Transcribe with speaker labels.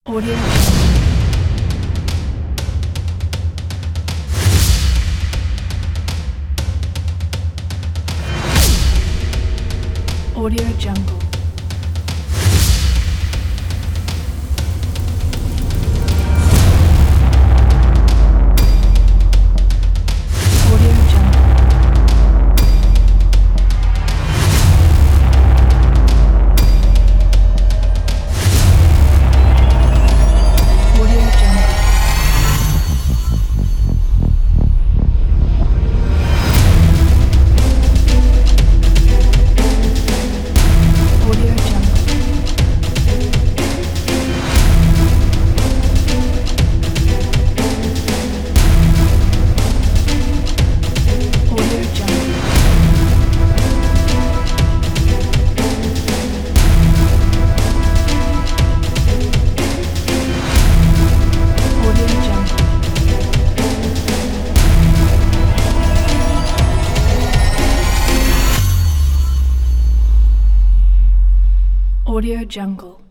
Speaker 1: Audio Audio Jungle. Audio Jungle. Audio Jungle. Audio Jungle. Audio Jungle. Audio Jungle. Audio Jungle.